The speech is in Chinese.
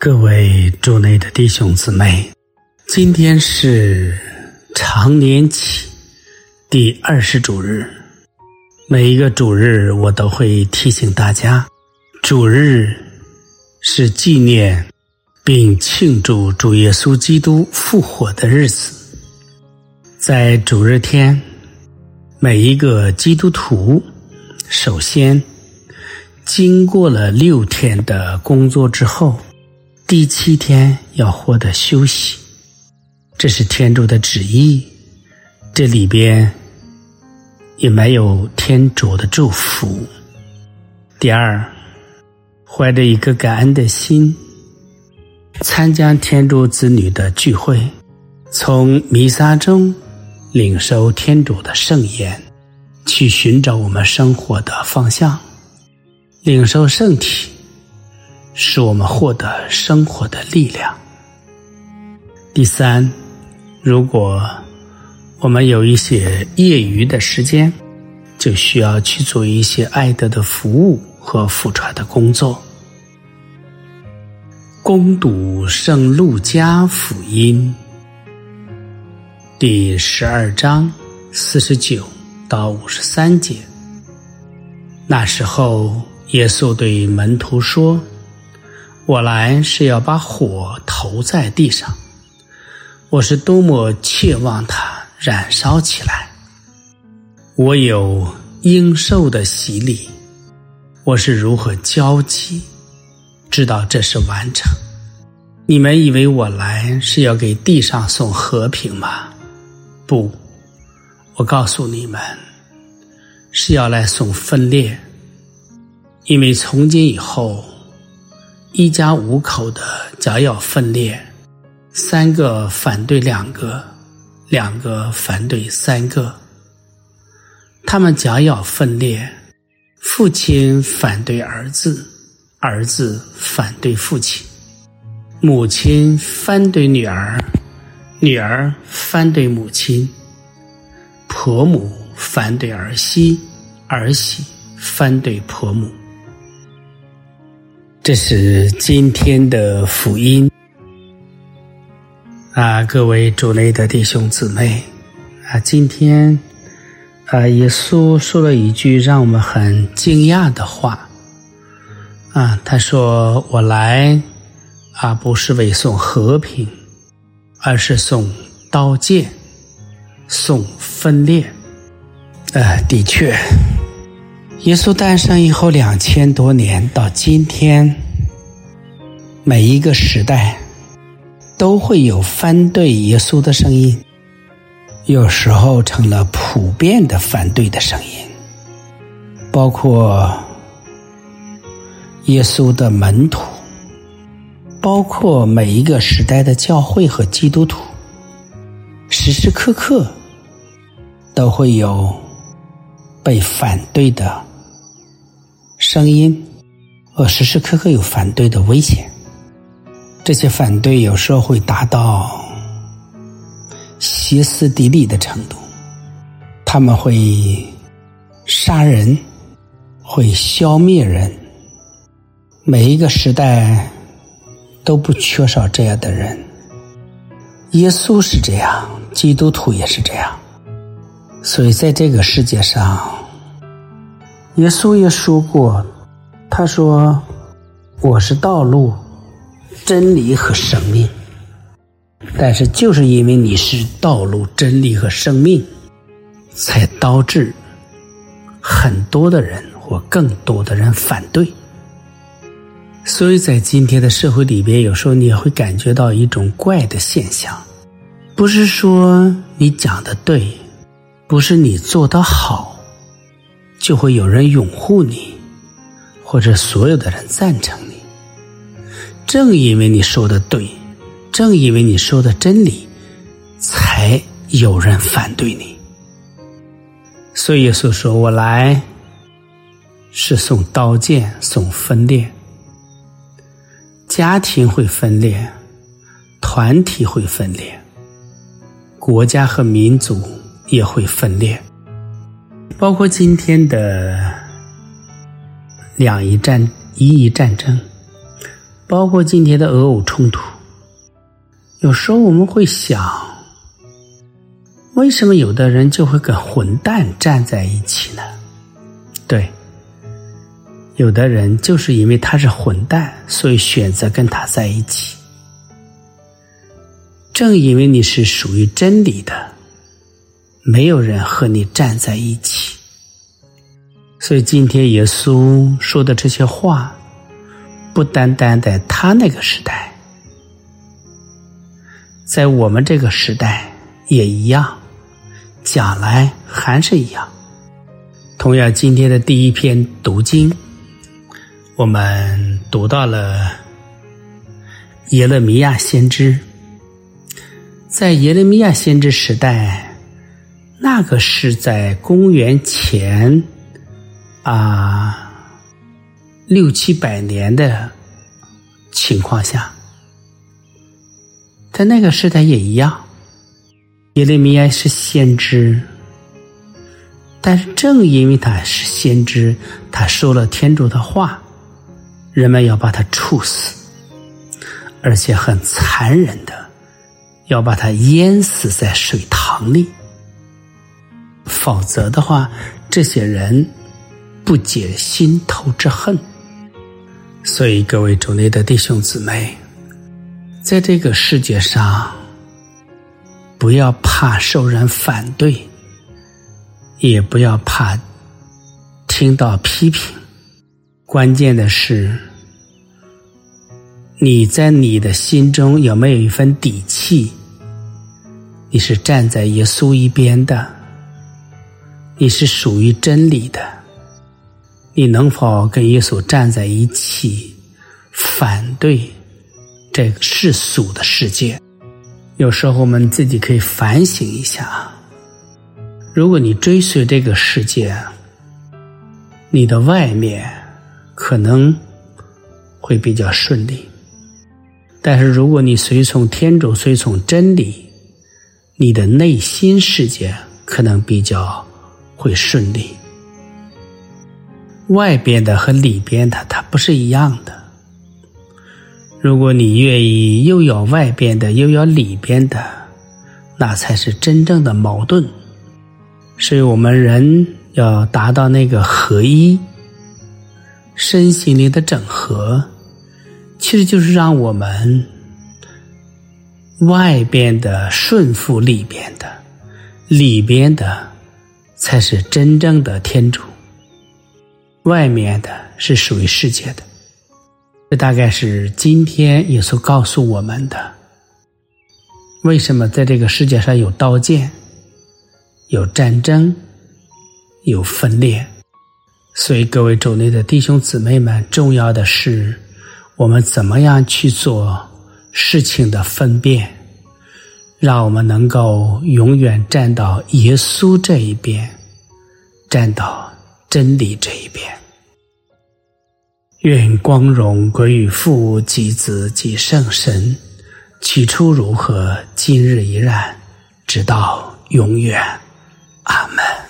各位主内的弟兄姊妹，今天是常年期第20主日。每一个主日我都会提醒大家，主日是纪念并庆祝主耶稣基督复活的日子。在主日天，每一个基督徒首先经过了6天的工作之后，第7天要获得休息，这是天主的旨意，这里边也没有天主的祝福。第二，怀着一个感恩的心，参加天主子女的聚会，从弥撒中领受天主的圣言，去寻找我们生活的方向。领受圣体，使我们获得生活的力量。第三，如果我们有一些业余的时间，就需要去做一些爱德的服务和福传的工作。恭读圣路加福音第12章49到53节。那时候耶稣对门徒说，我来是要把火投在地上，我是多么切望它燃烧起来。我有应受的洗礼，我是如何焦急，知道这是完成。你们以为我来是要给地上送和平吗？不，我告诉你们，是要来送分裂。因为从今以后，一家5口的假要分裂，3个反对2个，2个反对3个。他们假要分裂，父亲反对儿子，儿子反对父亲，母亲反对女儿，女儿反对母亲，婆母反对儿媳，儿媳反对婆母。这是今天的福音各位主内的弟兄姊妹今天耶稣说了一句让我们很惊讶的话他说，我来不是为送和平，而是送刀剑，送分裂。的确，耶稣诞生以后2000多年到今天，每一个时代都会有反对耶稣的声音，有时候成了普遍的反对的声音，包括耶稣的门徒，包括每一个时代的教会和基督徒，时时刻刻都会有被反对的声音，时时刻刻有反对的危险。这些反对有时候会达到歇斯底里的程度，他们会杀人，会消灭人。每一个时代都不缺少这样的人，耶稣是这样，基督徒也是这样。所以在这个世界上，耶稣也说过，他说，我是道路，真理和生命。但是就是因为你是道路、真理和生命，才导致很多的人或更多的人反对。所以在今天的社会里边，有时候你也会感觉到一种怪的现象，不是说你讲的对，不是你做得好，就会有人拥护你，或者所有的人赞成你。正因为你说的对，正因为你说的真理，才有人反对你。所以耶稣说，我来是送刀剑，送分裂。家庭会分裂，团体会分裂，国家和民族也会分裂。包括今天的一伊战争， 包括今天的俄乌冲突。有时候我们会想，为什么有的人就会跟混蛋站在一起呢？对，有的人就是因为他是混蛋，所以选择跟他在一起。正因为你是属于真理的，没有人和你站在一起。所以今天耶稣说的这些话，不单单在他那个时代，在我们这个时代也一样，将来还是一样。同样，今天的第一篇读经，我们读到了耶勒米亚先知。在耶勒米亚先知时代，那个是在公元前600-700年的情况下，在那个时代也一样，耶勒米亚是先知，但是正因为他是先知，他说了天主的话，人们要把他处死，而且很残忍的要把他淹死在水塘里，否则的话，这些人不解心头之恨。所以各位主内的弟兄姊妹，在这个世界上，不要怕受人反对，也不要怕听到批评，关键的是你在你的心中有没有一份底气，你是站在耶稣一边的，你是属于真理的，你能否跟耶稣站在一起，反对这个世俗的世界？有时候我们自己可以反省一下，如果你追随这个世界，你的外面可能会比较顺利，但是如果你随从天主，随从真理，你的内心世界可能比较会顺利。外边的和里边的它不是一样的，如果你愿意又要外边的又要里边的，那才是真正的矛盾。所以我们人要达到那个合一，身心灵的整合，其实就是让我们外边的顺服里边的，里边的才是真正的天主，外面的是属于世界的。这大概是今天耶稣告诉我们的，为什么在这个世界上有刀剑，有战争，有分裂。所以各位主内的弟兄姊妹们，重要的是我们怎么样去做事情的分辨，让我们能够永远站到耶稣这一边，站到真理这一边。愿光荣归于父及子及圣神，起初如何，今日依然，直到永远。阿们。